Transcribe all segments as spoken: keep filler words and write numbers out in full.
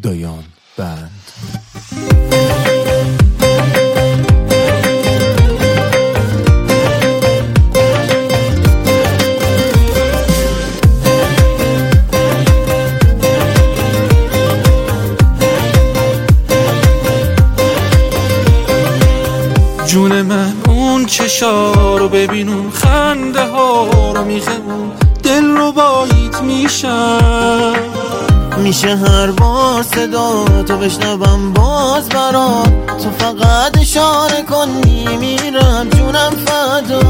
دایان بند. جون من اون چشا رو ببین، اون خنده ها رو میخمون، دل رو باییت میشم. میشه هر بار صدا تو بشنوم باز برات، تو فقط اشاره کن میمیرم جونم فدا.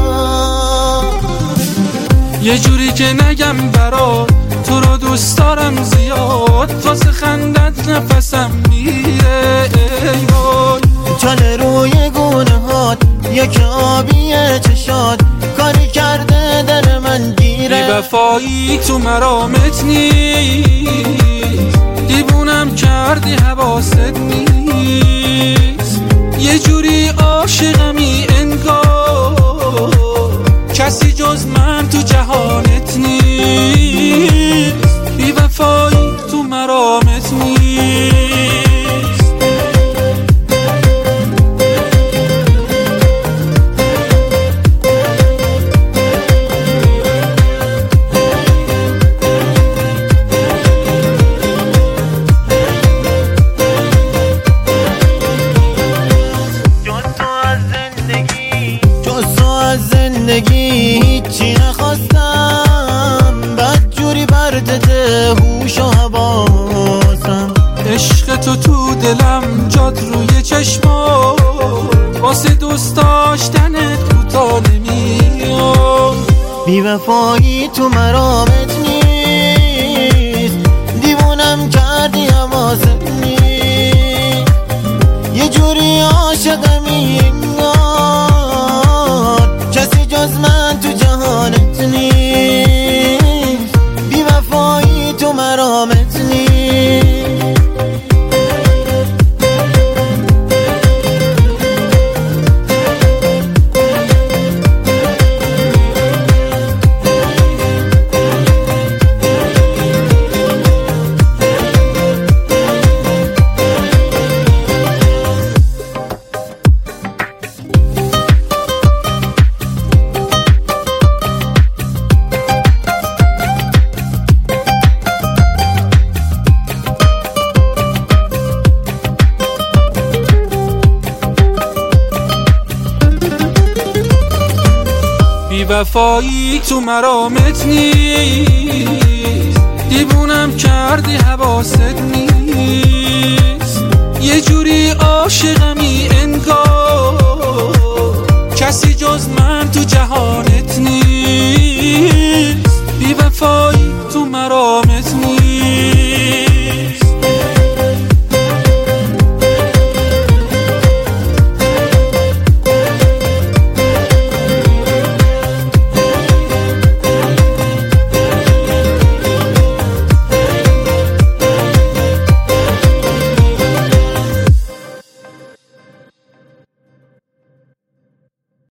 یه جوری که نگم برات، تو رو دوست دارم زیاد، واسه خندت نفسم میره. ای وای چاله روی گونه هات، یک آبیه چشات، کاری کرده دل من گیره. بی وفایی تو مرامت نیست، دیوونم کردی حواست نیست. یه جوری عاشقمی انگار، کسی جز من تو جهانت نیست. بی وفایی تو مرامت نیست. زندگی هیچی نخواستم، بدجوری بردده هوش و حواسم. عشق تو تو دلم جاد روی چشما، واسه دوست داشتنت کوتا نمیام. بی وفایی تو مرامت نیست، دیوونم کردی حواست نیست. یه جوری عاشقمی کسی جز من تو جهانت نیست. بی وفایی تو مرامت نیست. بی وفایی تو مرامت نیست، دیوونم کردی حواست نیست. یه جوری عاشقمی انگار، کسی جز من تو جهانت نیست. بی وفایی